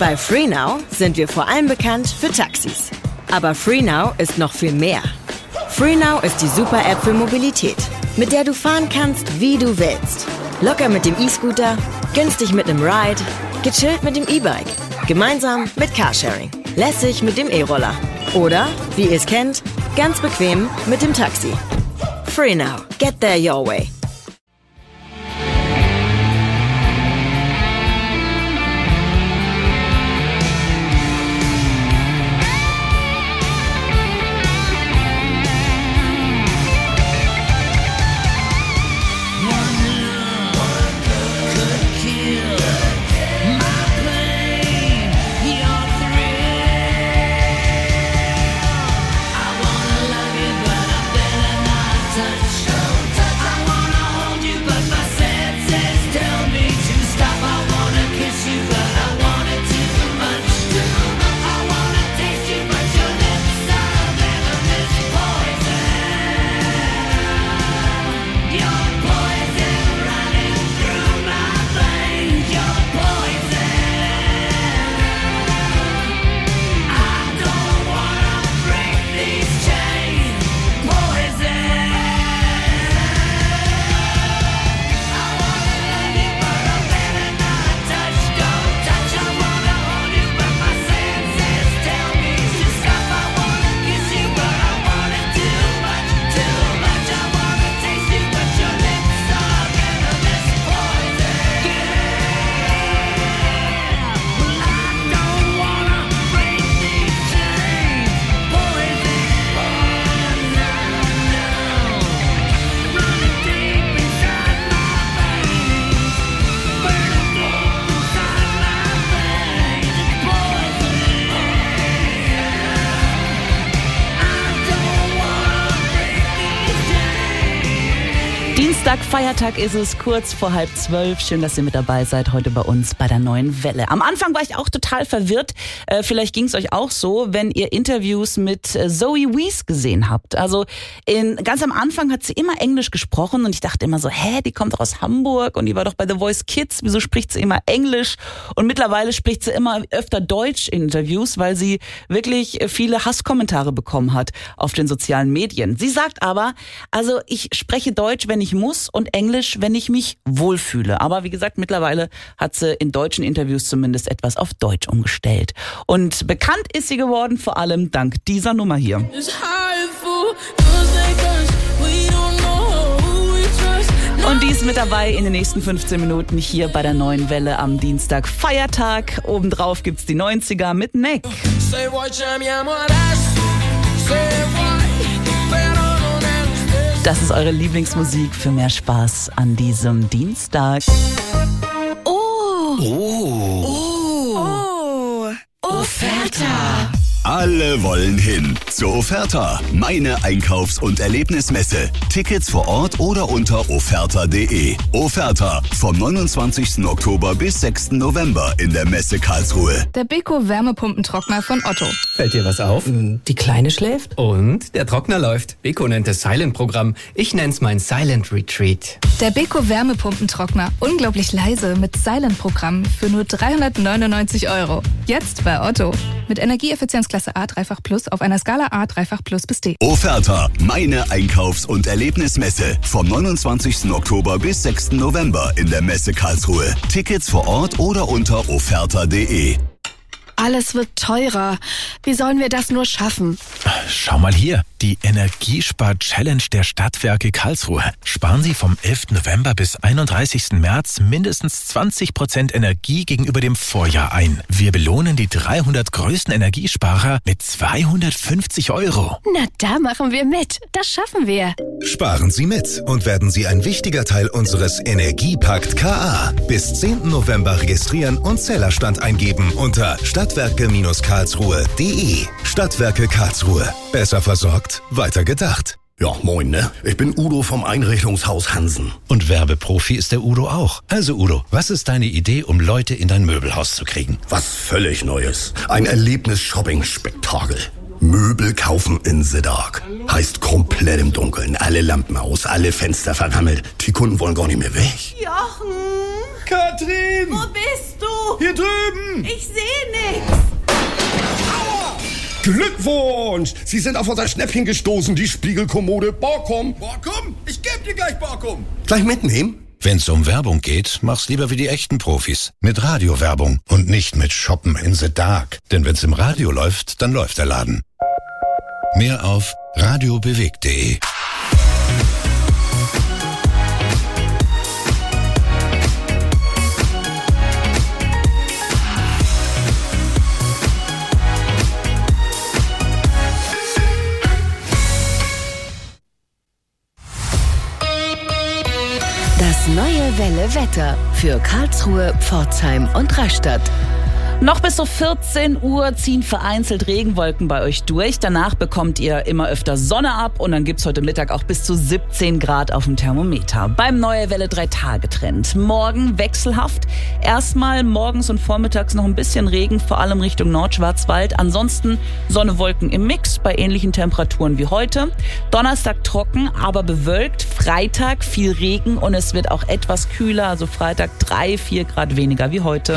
Bei FreeNow sind wir vor allem bekannt für Taxis. Aber FreeNow ist noch viel mehr. FreeNow ist die Super-App für Mobilität, mit der du fahren kannst, wie du willst. Locker mit dem E-Scooter, günstig mit einem Ride, gechillt mit dem E-Bike, gemeinsam mit Carsharing, lässig mit dem E-Roller oder, wie ihr es kennt, ganz bequem mit dem Taxi. FreeNow. Get there your way. Feiertag ist es, kurz vor 11:30. Schön, dass ihr mit dabei seid heute bei uns bei der Neuen Welle. Am Anfang war ich auch total verwirrt. Vielleicht ging es euch auch so, wenn ihr Interviews mit Zoe Wees gesehen habt. Also ganz am Anfang hat sie immer Englisch gesprochen und ich dachte immer so, die kommt doch aus Hamburg und die war doch bei The Voice Kids. Wieso spricht sie immer Englisch? Und mittlerweile spricht sie immer öfter Deutsch in Interviews, weil sie wirklich viele Hasskommentare bekommen hat auf den sozialen Medien. Sie sagt aber, also ich spreche Deutsch, wenn ich muss und Englisch, wenn ich mich wohlfühle. Aber wie gesagt, mittlerweile hat sie in deutschen Interviews zumindest etwas auf Deutsch umgestellt. Und bekannt ist sie geworden, vor allem dank dieser Nummer hier. Und die ist mit dabei in den nächsten 15 Minuten hier bei der Neuen Welle am Dienstag Feiertag. Obendrauf gibt's die 90er mit Neck. Das ist eure Lieblingsmusik für mehr Spaß an diesem Dienstag. Offerta. Alle wollen hin zur Offerta, meine Einkaufs- und Erlebnismesse. Tickets vor Ort oder unter offerta.de. Offerta vom 29. Oktober bis 6. November in der Messe Karlsruhe. Der Beko Wärmepumpentrockner von Otto. Fällt dir was auf? Die Kleine schläft. Und der Trockner läuft. Beko nennt es Silent-Programm. Ich nenn's mein Silent Retreat. Der Beko Wärmepumpentrockner. Unglaublich leise mit Silent-Programm für nur 399 €. Jetzt bei Otto. Mit Energieeffizienzklasse A 3-fach Plus auf einer Skala A 3-fach Plus bis D. Offerta, meine Einkaufs- und Erlebnismesse. Vom 29. Oktober bis 6. November in der Messe Karlsruhe. Tickets vor Ort oder unter offerta.de. Alles wird teurer. Wie sollen wir das nur schaffen? Schau mal hier, die Energiespar-Challenge der Stadtwerke Karlsruhe. Sparen Sie vom 11. November bis 31. März mindestens 20% Energie gegenüber dem Vorjahr ein. Wir belohnen die 300 größten Energiesparer mit 250 €. Na, da machen wir mit. Das schaffen wir. Sparen Sie mit und werden Sie ein wichtiger Teil unseres Energiepakt KA. Bis 10. November registrieren und Zählerstand eingeben unter stadtwerke-karlsruhe.de. Stadtwerke Karlsruhe. Besser versorgt, weiter gedacht. Ja, moin, ne? Ich bin Udo vom Einrichtungshaus Hansen. Und Werbeprofi ist der Udo auch. Also Udo, was ist deine Idee, um Leute in dein Möbelhaus zu kriegen? Was völlig Neues. Ein Erlebnis-Shopping-Spektakel. Möbel kaufen in the dark. Heißt komplett im Dunkeln. Alle Lampen aus, alle Fenster verrammelt. Die Kunden wollen gar nicht mehr weg. Jochen! Katrin! Wo bist du? Hier drüben! Ich seh Glückwunsch! Sie sind auf unser Schnäppchen gestoßen, die Spiegelkommode Borkum. Borkum? Ich geb dir gleich Borkum. Gleich mitnehmen? Wenn's um Werbung geht, mach's lieber wie die echten Profis. Mit Radiowerbung und nicht mit Shoppen in the Dark. Denn wenn's im Radio läuft, dann läuft der Laden. Mehr auf radiobewegt.de. Das neue Welle Wetter für Karlsruhe, Pforzheim und Rastatt. Noch bis so 14 Uhr ziehen vereinzelt Regenwolken bei euch durch. Danach bekommt ihr immer öfter Sonne ab und dann gibt's heute Mittag auch bis zu 17 Grad auf dem Thermometer. Beim Neue Welle 3-Tage-Trend. Morgen wechselhaft. Erstmal morgens und vormittags noch ein bisschen Regen, vor allem Richtung Nordschwarzwald. Ansonsten Sonne, Wolken im Mix bei ähnlichen Temperaturen wie heute. Donnerstag trocken, aber bewölkt. Freitag viel Regen und es wird auch etwas kühler. Also Freitag 3-4 Grad weniger wie heute.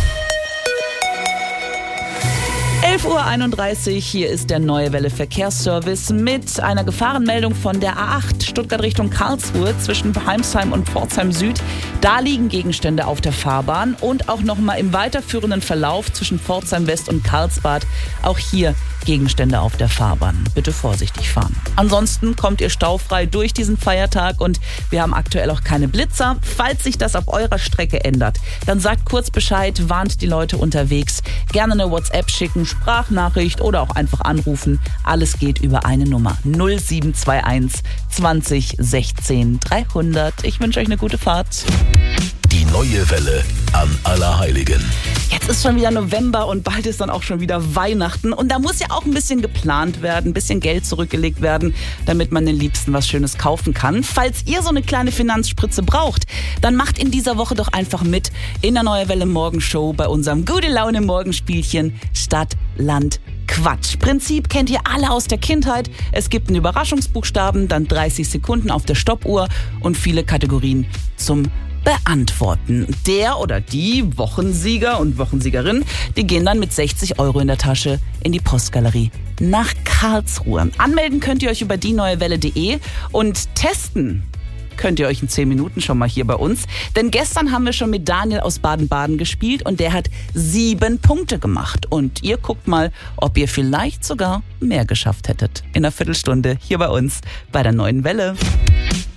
11.31 Uhr, hier ist der Neue Welle Verkehrsservice mit einer Gefahrenmeldung von der A8 Stuttgart Richtung Karlsruhe zwischen Heimsheim und Pforzheim Süd. Da liegen Gegenstände auf der Fahrbahn und auch nochmal im weiterführenden Verlauf zwischen Pforzheim West und Karlsbad. Auch hier Gegenstände auf der Fahrbahn. Bitte vorsichtig fahren. Ansonsten kommt ihr staufrei durch diesen Feiertag und wir haben aktuell auch keine Blitzer. Falls sich das auf eurer Strecke ändert, dann sagt kurz Bescheid, warnt die Leute unterwegs. Gerne eine WhatsApp schicken, Sprachnachricht oder auch einfach anrufen. Alles geht über eine Nummer 0721 20 16 300. Ich wünsche euch eine gute Fahrt. Die neue Welle an Allerheiligen. Jetzt ist schon wieder November und bald ist dann auch schon wieder Weihnachten. Und da muss ja auch ein bisschen geplant werden, ein bisschen Geld zurückgelegt werden, damit man den Liebsten was Schönes kaufen kann. Falls ihr so eine kleine Finanzspritze braucht, dann macht in dieser Woche doch einfach mit in der Neue Welle Morgenshow bei unserem Gute Laune Morgenspielchen Stadt, Land, Quatsch. Prinzip kennt ihr alle aus der Kindheit. Es gibt einen Überraschungsbuchstaben, dann 30 Sekunden auf der Stoppuhr und viele Kategorien zum Beantworten. Der oder die Wochensieger und Wochensiegerin, die gehen dann mit 60 € in der Tasche in die Postgalerie nach Karlsruhe. Anmelden könnt ihr euch über dieneuewelle.de und testen könnt ihr euch in 10 Minuten schon mal hier bei uns. Denn gestern haben wir schon mit Daniel aus Baden-Baden gespielt und der hat 7 Punkte gemacht. Und ihr guckt mal, ob ihr vielleicht sogar mehr geschafft hättet. In einer Viertelstunde hier bei uns bei der Neuen Welle.